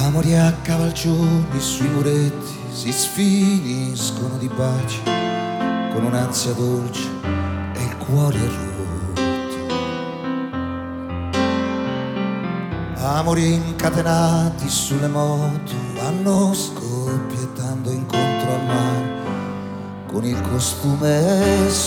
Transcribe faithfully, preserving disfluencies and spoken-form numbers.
Amori a cavalcioni sui muretti si sfiniscono di baci con un'ansia dolce e il cuore rotto. Amori incatenati sulle moto vanno scoppiettando incontro al mare con il costume